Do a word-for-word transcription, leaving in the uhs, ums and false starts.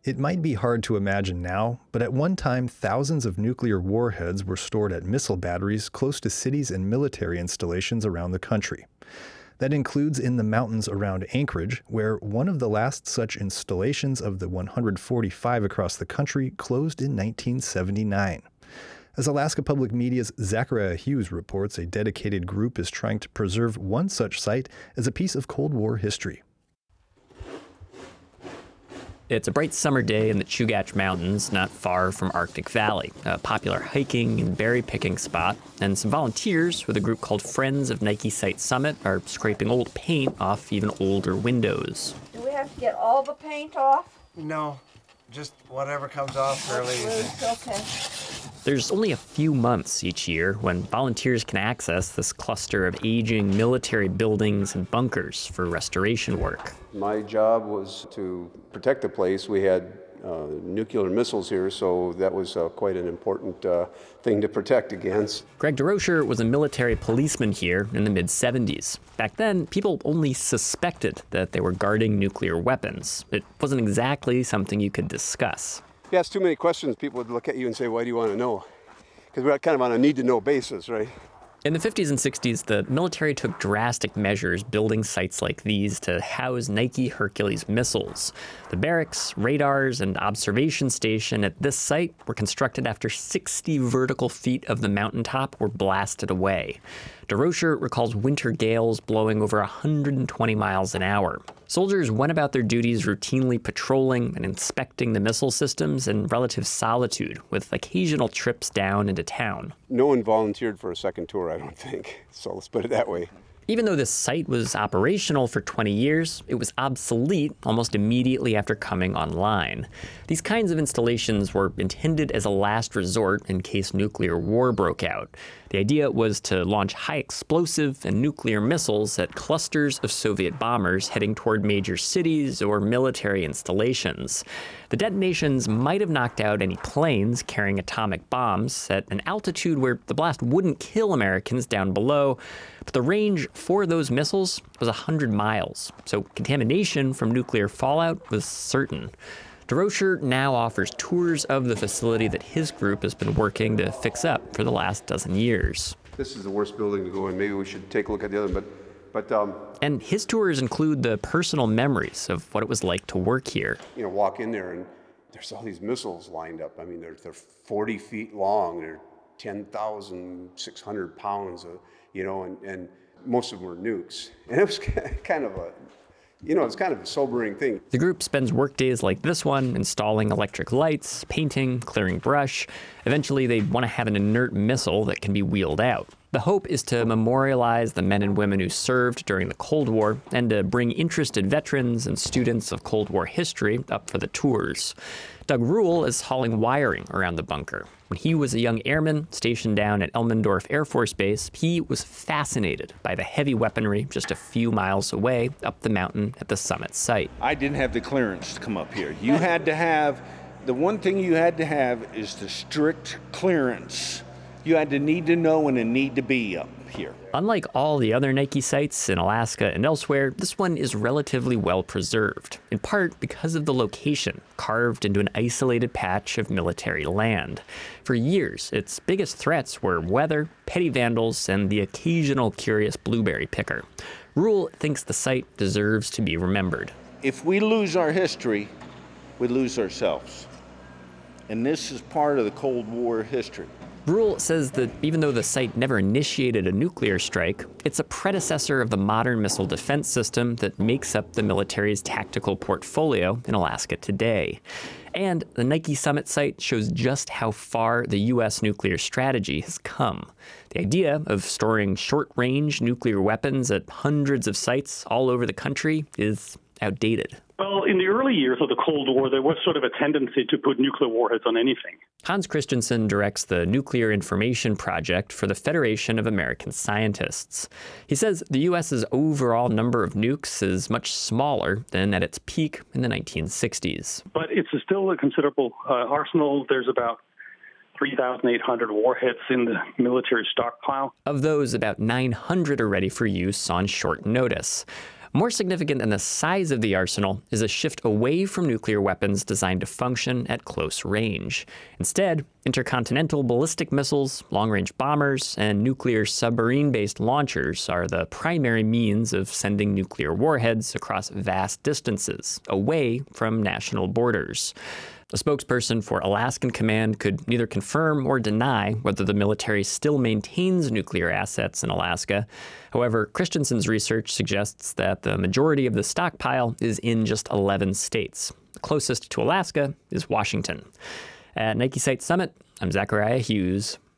It might be hard to imagine now, but at one time, thousands of nuclear warheads were stored at missile batteries close to cities and military installations around the country. That includes in the mountains around Anchorage, where one of the last such installations of the one hundred forty-five across the country closed in nineteen seventy-nine. As Alaska Public Media's Zachariah Hughes reports, a dedicated group is trying to preserve one such site as a piece of Cold War history. It's a bright summer day in the Chugach Mountains, not far from Arctic Valley, a popular hiking and berry picking spot, and some volunteers with a group called Friends of Nike Site Summit are scraping old paint off even older windows. Do we have to get all the paint off? No, just whatever comes off fairly easy. Okay. There's only a few months each year when volunteers can access this cluster of aging military buildings and bunkers for restoration work. My job was to protect the place. We had uh, nuclear missiles here, so that was uh, quite an important uh, thing to protect against. Greg DeRocher was a military policeman here in the mid seventies. Back then, people only suspected that they were guarding nuclear weapons. It wasn't exactly something you could discuss. If you ask too many questions, people would look at you and say, why do you want to know? Because we're kind of on a need-to-know basis, right? In the fifties and sixties, the military took drastic measures building sites like these to house Nike Hercules missiles. The barracks, radars, and observation station at this site were constructed after sixty vertical feet of the mountaintop were blasted away. DeRocher recalls winter gales blowing over one hundred twenty miles an hour. Soldiers went about their duties routinely patrolling and inspecting the missile systems in relative solitude, with occasional trips down into town. No one volunteered for a second tour, I don't think. So let's put it that way. Even though this site was operational for twenty years, it was obsolete almost immediately after coming online. These kinds of installations were intended as a last resort in case nuclear war broke out. The idea was to launch high explosive and nuclear missiles at clusters of Soviet bombers heading toward major cities or military installations. The detonations might have knocked out any planes carrying atomic bombs at an altitude where the blast wouldn't kill Americans down below, but the range for those missiles was one hundred miles, so contamination from nuclear fallout was certain. DeRocher now offers tours of the facility that his group has been working to fix up for the last dozen years. This is the worst building to go in. Maybe we should take a look at the other, but But, um, and his tours include the personal memories of what it was like to work here. You know, walk in there and there's all these missiles lined up. I mean, they're, they're forty feet long. They're ten thousand six hundred pounds, of, you know, and, and most of them were nukes. And it was kind of a, you know, it's kind of a sobering thing. The group spends work days like this one, installing electric lights, painting, clearing brush. Eventually, they want to have an inert missile that can be wheeled out. The hope is to memorialize the men and women who served during the Cold War and to bring interested veterans and students of Cold War history up for the tours. Doug Rule is hauling wiring around the bunker. When he was a young airman stationed down at Elmendorf Air Force Base, he was fascinated by the heavy weaponry just a few miles away up the mountain at the summit site. I didn't have the clearance to come up here. You had to have, the one thing you had to have is the strict clearance. You had to need to know and a need to be up here. Unlike all the other Nike sites in Alaska and elsewhere, this one is relatively well preserved, in part because of the location, carved into an isolated patch of military land. For years, its biggest threats were weather, petty vandals, and the occasional curious blueberry picker. Rule thinks the site deserves to be remembered. If we lose our history, we lose ourselves. And this is part of the Cold War history. Rule says that even though the site never initiated a nuclear strike, it's a predecessor of the modern missile defense system that makes up the military's tactical portfolio in Alaska today. And the Nike Summit site shows just how far the U S nuclear strategy has come. The idea of storing short-range nuclear weapons at hundreds of sites all over the country is outdated. Well, in the early years of the Cold War, there was sort of a tendency to put nuclear warheads on anything. Hans Christensen directs the Nuclear Information Project for the Federation of American Scientists. He says the U S's overall number of nukes is much smaller than at its peak in the nineteen sixties. But it's still a considerable uh, arsenal. There's about three thousand eight hundred warheads in the military stockpile. Of those, about nine hundred are ready for use on short notice. More significant than the size of the arsenal is a shift away from nuclear weapons designed to function at close range. Instead, intercontinental ballistic missiles, long-range bombers, and nuclear submarine-based launchers are the primary means of sending nuclear warheads across vast distances, away from national borders. A spokesperson for Alaskan Command could neither confirm or deny whether the military still maintains nuclear assets in Alaska. However, Christensen's research suggests that the majority of the stockpile is in just eleven states. The closest to Alaska is Washington. At Nike Site Summit, I'm Zachariah Hughes.